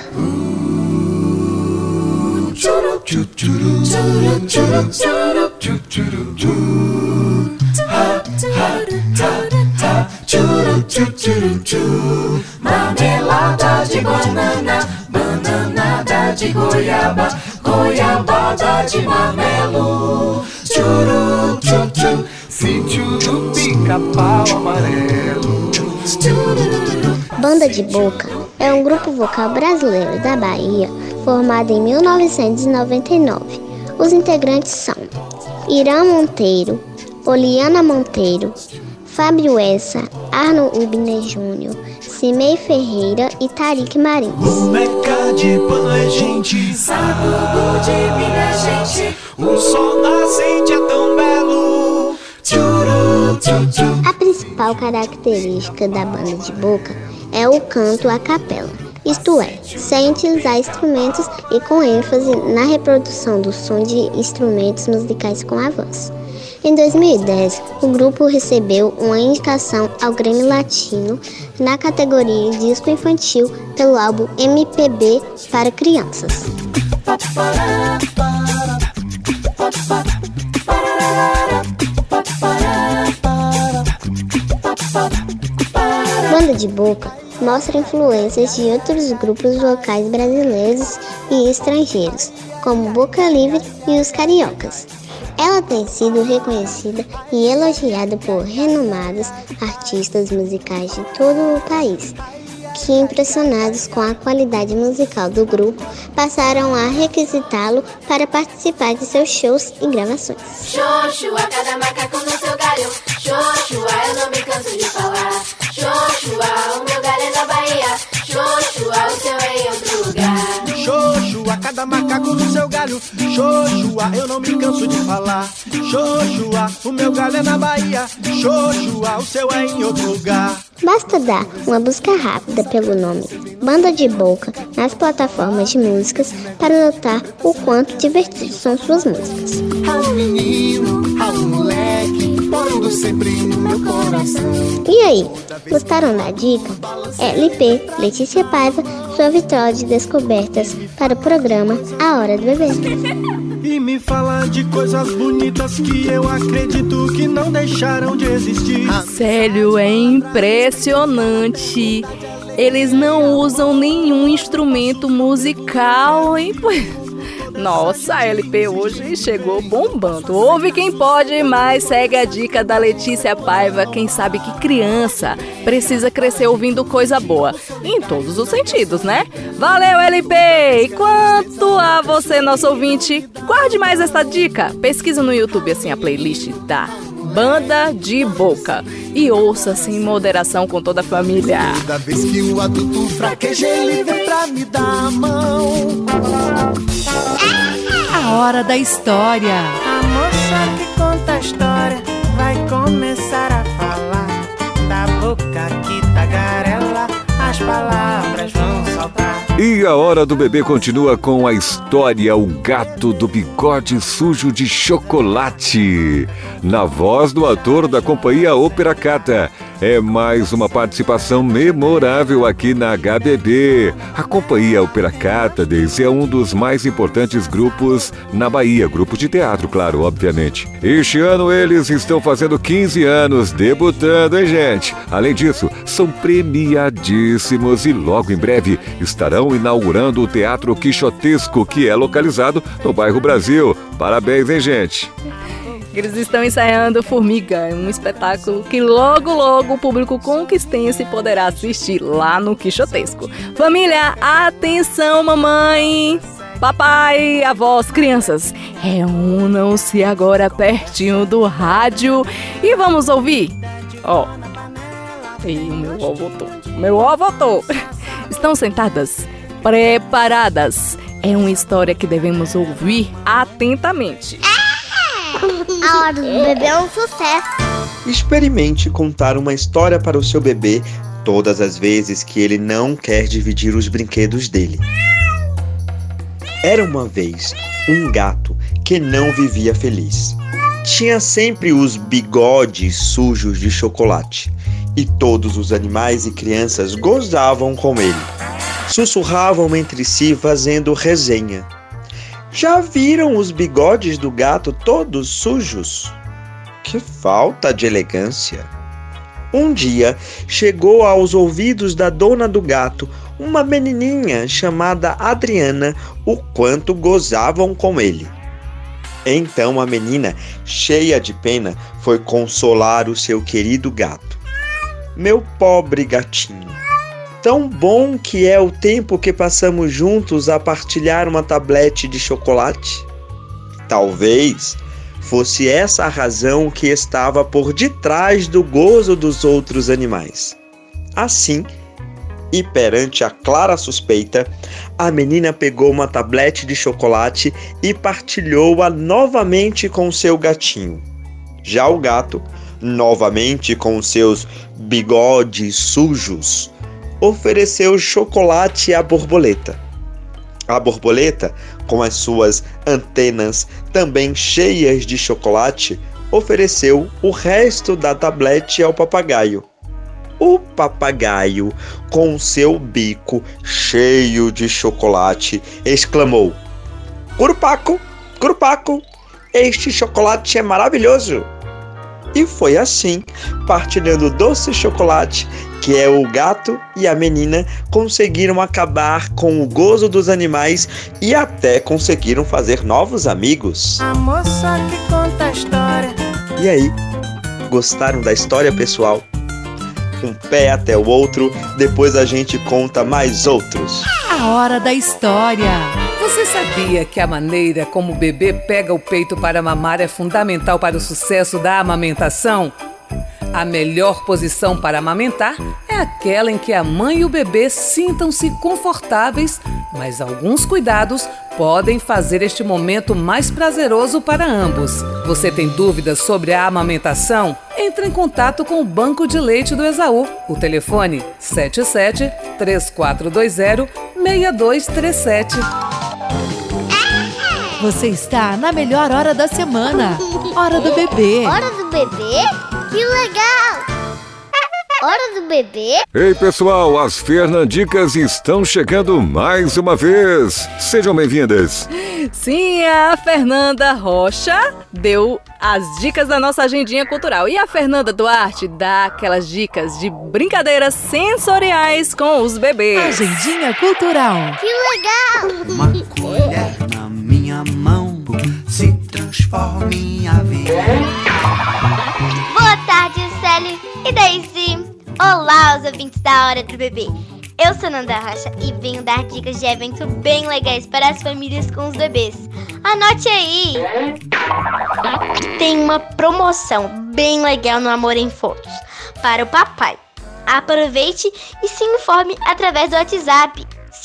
Marmelada de banana, bananada de goiaba, goiabada de marmelo. Churu, chu, chu, sítio do pica-pau amarelo. Banda de Boca é um grupo vocal brasileiro da Bahia, formado em 1999. Os integrantes são Irã Monteiro, Oliana Monteiro, Fábio Essa, Arno Ubner Júnior, Cimei Ferreira e Tarik Marins. Boneca de pano é gente, sabugo de minha gente, o sol nascente é tão belo. A principal característica da Banda de Boca é o canto a capela, isto é, sem utilizar instrumentos e com ênfase na reprodução do som de instrumentos musicais com a voz. Em 2010, o grupo recebeu uma indicação ao Grammy Latino na categoria Disco Infantil pelo álbum MPB para Crianças. Banda de Boca mostra influências de outros grupos vocais brasileiros e estrangeiros, como Boca Livre e os Cariocas. Ela tem sido reconhecida e elogiada por renomados artistas musicais de todo o país, que, impressionados com a qualidade musical do grupo, passaram a requisitá-lo para participar de seus shows e gravações. Xoxua, cada macaco no seu galho. Xoxua, eu não me canso de falar. Xoxua, o meu galho é na Bahia. Xoxua, o seu é em outro lugar. Xoxua, cada macaco no seu galho. Xoxua, eu não me canso de falar. Xoxua, o meu galho é na Bahia. Xoxua, o seu é em outro lugar. Basta dar uma busca rápida pelo nome Banda de Boca nas plataformas de músicas para notar o quanto divertidos são suas músicas. Ao menino, ao moleque, morando sempre no meu coração. E aí, gostaram da dica? LP Letícia Paiva, sua vitória de descobertas para o programa A Hora do Bebê. E me fala de coisas bonitas que eu acredito que não deixaram de existir. Sério, é impressionante. Eles não usam nenhum instrumento musical, hein? Nossa, a LP hoje chegou bombando. Ouve quem pode, mas segue a dica da Letícia Paiva. Quem sabe que criança precisa crescer ouvindo coisa boa. Em todos os sentidos, né? Valeu, LP! E quanto a você, nosso ouvinte, guarde mais essa dica. Pesquisa no YouTube assim a playlist da Banda de Boca e ouça sem moderação com toda a família. Toda vez que o adulto fraqueja, ele vem pra me dar a mão. A Hora da História. A moça que conta a história vai começar a falar. Da boca que tagarela, as palavras vão saltar. E a Hora do Bebê continua com a história O Gato do Bigode Sujo de Chocolate, na voz do ator da companhia Ópera Cata. É mais uma participação memorável aqui na HBB. A companhia Ópera Cata, Deise, é um dos mais importantes grupos na Bahia. Grupo de teatro, claro, obviamente. Este ano eles estão fazendo 15 anos, debutando, hein, gente? Além disso, são premiadíssimos e logo em breve estarão inaugurando o Teatro Quixotesco, que é localizado no bairro Brasil. Parabéns, hein, gente? Eles estão ensaiando Formiga, um espetáculo que logo, logo o público conquistense poderá assistir lá no Quixotesco. Família, atenção, mamãe, papai, avós, crianças, reúnam-se agora pertinho do rádio e vamos ouvir. Ó, e o meu avô voltou. Estão sentadas, preparadas. É uma história que devemos ouvir atentamente. A Hora do Bebê é um sucesso. Experimente contar uma história para o seu bebê todas as vezes que ele não quer dividir os brinquedos dele. Era uma vez um gato que não vivia feliz. Tinha sempre os bigodes sujos de chocolate e todos os animais e crianças gozavam com ele. Sussurravam entre si fazendo resenha. Já viram os bigodes do gato todos sujos? Que falta de elegância! Um dia chegou aos ouvidos da dona do gato uma menininha chamada Adriana, o quanto gozavam com ele. Então a menina, cheia de pena, foi consolar o seu querido gato. Meu pobre gatinho, tão bom que é o tempo que passamos juntos a partilhar uma tablete de chocolate. Talvez fosse essa a razão que estava por detrás do gozo dos outros animais. Assim, e perante a clara suspeita, a menina pegou uma tablete de chocolate e partilhou-a novamente com seu gatinho. Já o gato, novamente com seus bigodes sujos, ofereceu chocolate à borboleta. A borboleta, com as suas antenas também cheias de chocolate, ofereceu o resto da tablete ao papagaio. O papagaio, com seu bico cheio de chocolate, exclamou: "Curupaco, curupaco, este chocolate é maravilhoso!" E foi assim, partilhando doce chocolate, que é o gato e a menina conseguiram acabar com o gozo dos animais e até conseguiram fazer novos amigos. A moça que conta a história. E aí, gostaram da história, pessoal? um pé até o outro, depois a gente conta mais outros. A hora da história. Você sabia que a maneira como o bebê pega o peito para mamar é fundamental para o sucesso da amamentação? A melhor posição para amamentar é aquela em que a mãe e o bebê sintam-se confortáveis, mas alguns cuidados podem fazer este momento mais prazeroso para ambos. Você tem dúvidas sobre a amamentação? Entre em contato com o Banco de Leite do Esaú. O telefone 77-3420-6237. Você está na melhor hora da semana. Hora do bebê. Hora do bebê? Que legal! Hora do bebê? Ei, pessoal, as Fernandicas estão chegando mais uma vez. Sejam bem-vindas. Sim, a Fernanda Rocha deu as dicas da nossa agendinha cultural. E a Fernanda Duarte dá aquelas dicas de brincadeiras sensoriais com os bebês. Agendinha cultural. Que legal! Uma colher na minha mão se transforma em avião. Boa tarde, Célio e Daisy. Olá, os ouvintes da Hora do Bebê. Eu sou Nanda Rocha e venho dar dicas de eventos bem legais para as famílias com os bebês. Anote aí! Tem uma promoção bem legal no Amor em Fotos para o papai. Aproveite e se informe através do WhatsApp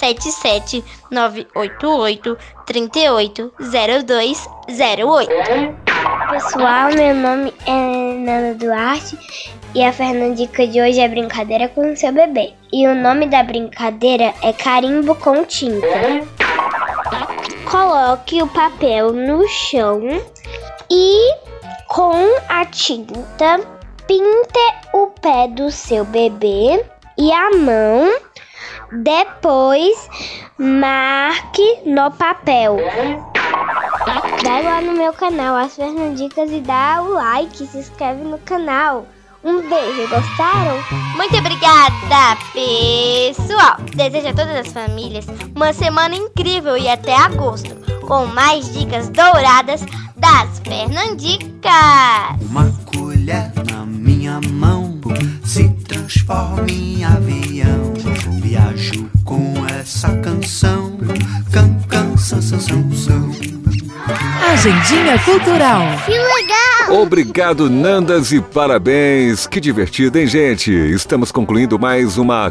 77988380208. Pessoal, meu nome é Nanda Duarte e a Fernandica de hoje é brincadeira com o seu bebê. E o nome da brincadeira é carimbo com tinta. Coloque o papel no chão e com a tinta pinte o pé do seu bebê e a mão. Depois marque no papel. Vai lá no meu canal, As Fernandicas, e dá o like, se inscreve no canal. Um beijo, gostaram? Muito obrigada, pessoal! Desejo a todas as famílias uma semana incrível e até agosto, com mais dicas douradas das Fernandicas! Uma colher na minha mão se transforma em avião. Viajo com essa canção, canção. Agendinha cultural. Que legal! Obrigado, Nandas, e parabéns. Que divertido, hein, gente? Estamos concluindo mais uma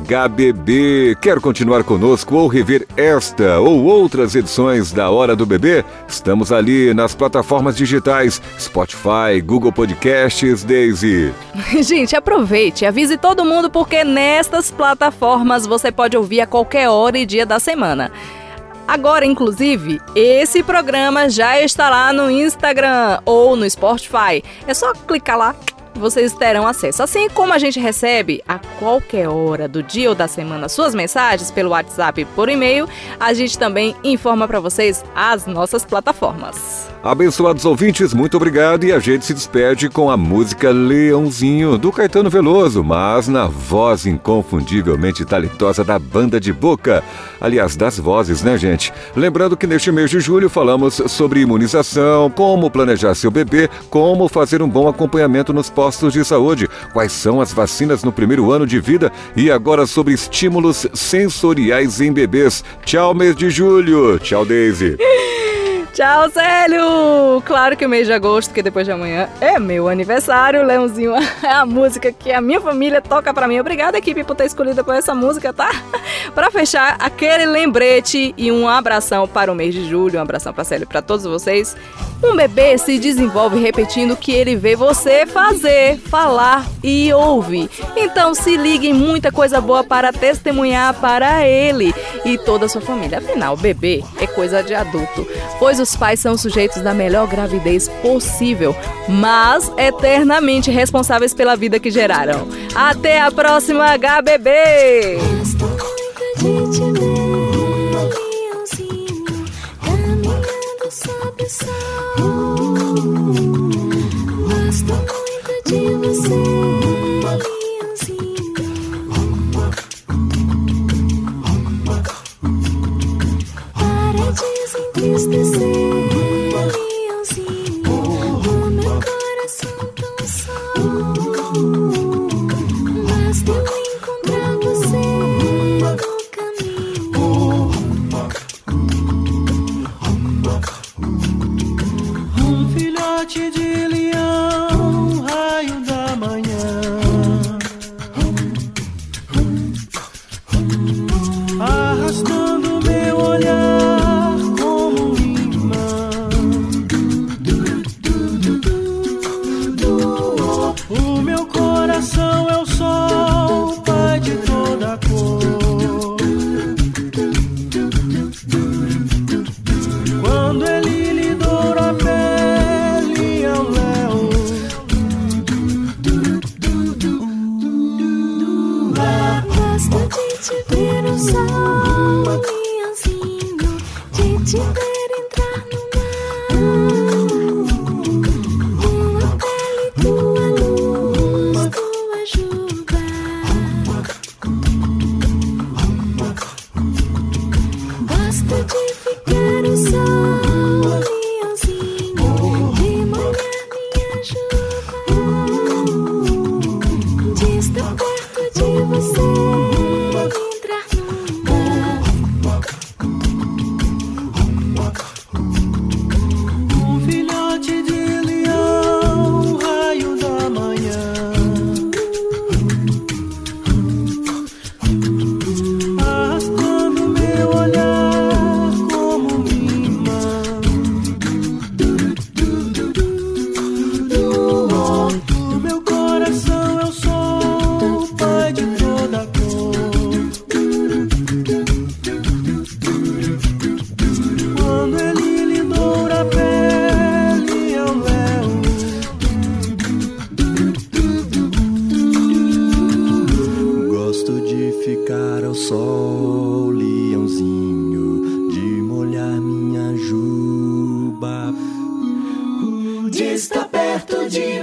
HBB. Quer continuar conosco ou rever esta ou outras edições da Hora do Bebê? Estamos ali nas plataformas digitais Spotify, Google Podcasts, Daisy. Gente, aproveite, avise todo mundo, porque nestas plataformas você pode ouvir a qualquer hora e dia da semana. Agora, inclusive, esse programa já está lá no Instagram ou no Spotify. É só clicar lá e vocês terão acesso. Assim como a gente recebe a qualquer hora do dia ou da semana suas mensagens pelo WhatsApp e por e-mail, a gente também informa para vocês as nossas plataformas. Abençoados ouvintes, muito obrigado, e a gente se despede com a música Leãozinho, do Caetano Veloso, mas na voz inconfundivelmente talentosa da Banda de Boca. Aliás, das vozes, né, gente? Lembrando que neste mês de julho falamos sobre imunização, como planejar seu bebê, como fazer um bom acompanhamento nos postos de saúde, quais são as vacinas no primeiro ano de vida e agora sobre estímulos sensoriais em bebês. Tchau, mês de julho. Tchau, Daisy. Tchau, Célio! Claro que o mês de agosto, que depois de amanhã é meu aniversário. Leãozinho é a música que a minha família toca pra mim. Obrigada, equipe, por ter escolhido por essa música, tá? Pra fechar, aquele lembrete e um abração para o mês de julho. Um abração pra Célio e pra todos vocês. Um bebê se desenvolve repetindo o que ele vê você fazer, falar e ouvir. Então se ligue em muita coisa boa para testemunhar para ele e toda a sua família. Afinal, bebê é coisa de adulto, pois os pais são sujeitos da melhor gravidez possível, mas eternamente responsáveis pela vida que geraram. Até a próxima, HBB! Basta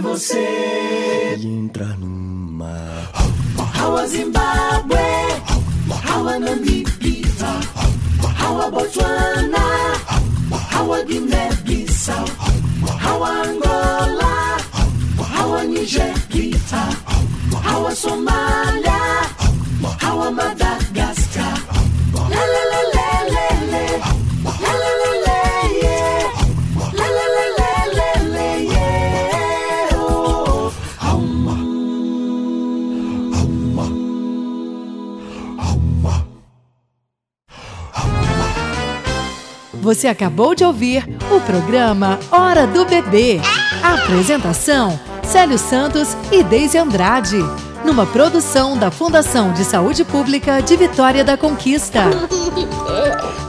você e entrar no mar. Hawa Zimbabwe, Hawa Namibia, Hawa Botswana, Hawa Guiné-Bissau, Hawa Angola, Hawa Niger, Hawa Somália, Hawa Madagascar. La la la la la la, la la la la yeah, la la la la la la yeah. Oh, Você acabou de ouvir o programa Hora do Bebê. A apresentação: Célio Santos e Deise Andrade. Numa produção da Fundação de Saúde Pública de Vitória da Conquista.